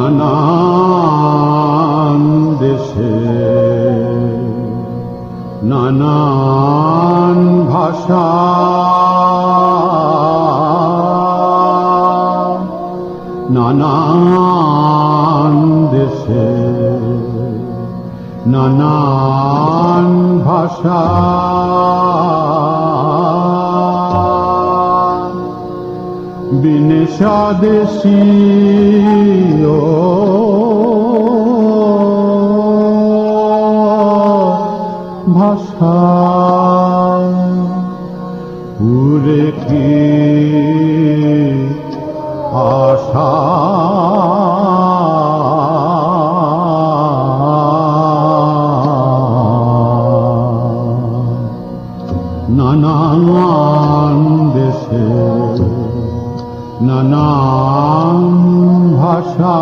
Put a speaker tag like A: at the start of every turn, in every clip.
A: নানান দেশে নানান ভাষা, নানান দেশে নানান ভাষা, বিনে স্বদেশীয় ভাষা উড়ে কি আশা, নানান দেশে নানান ভাষা,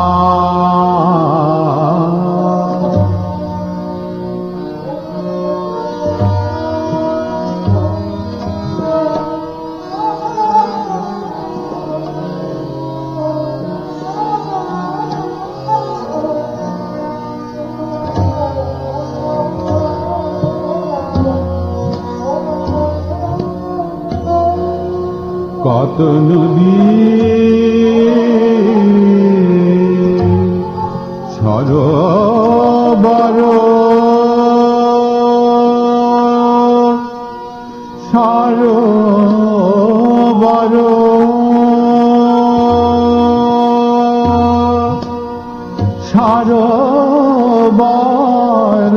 A: কত নদী সরোবর সরোবর, সরোবর,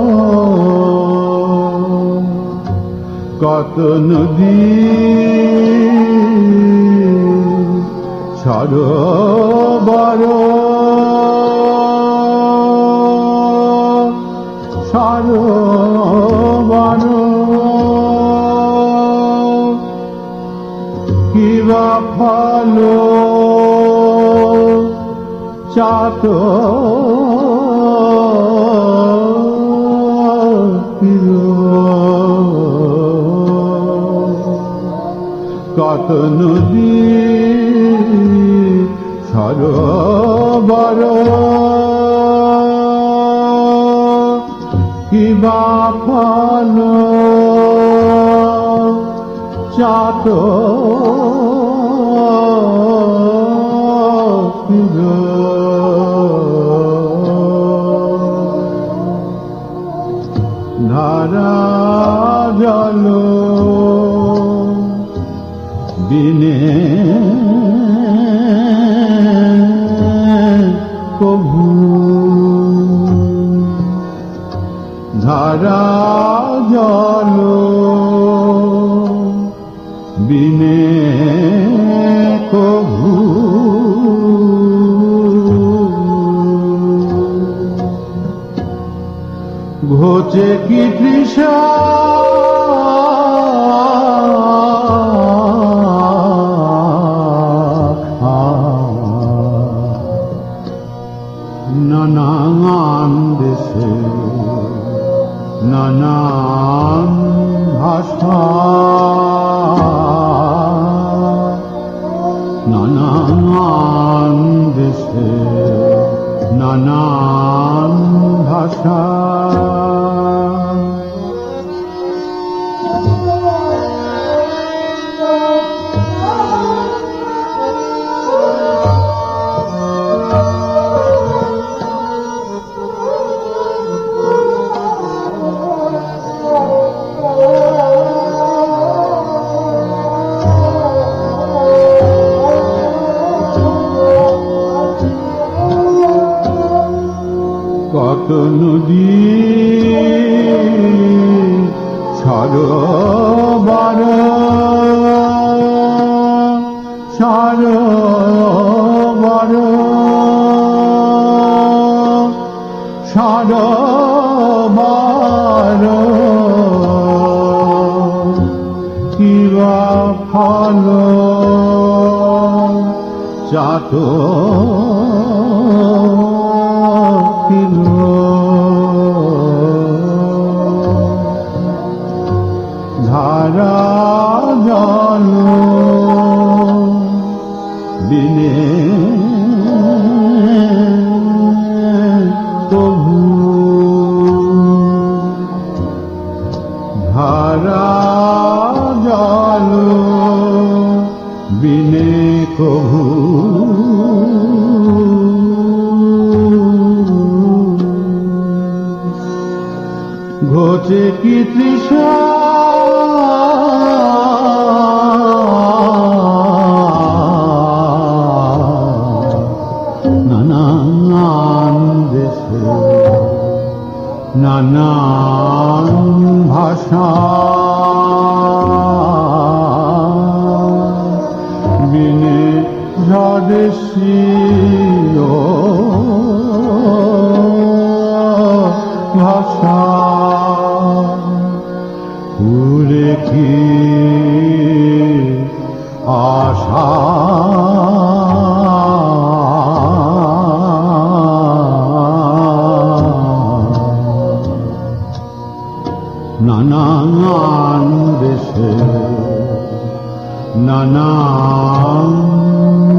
A: কত নদী সরোবর, সরোবর, কিবা ফল চাত কত নদী সরোবর, কিবা ফল চাত ধারা জল বিনে কভু, ধারা জল বিনে কভু, ঘোচে কি তৃষা নানান দেশে নানান ভাষা, নানান দেশে নানান ভাষা, কত নদী সরোবর, সরোবর, সরোবর, কিবা ফল চাত ধারা জল বিনে ঘটে কি তৃষা নানান দেশে নানান ভাষা বিনে স্বদেশী ভাষা উড়ে কি আশা নানান দেশে নানান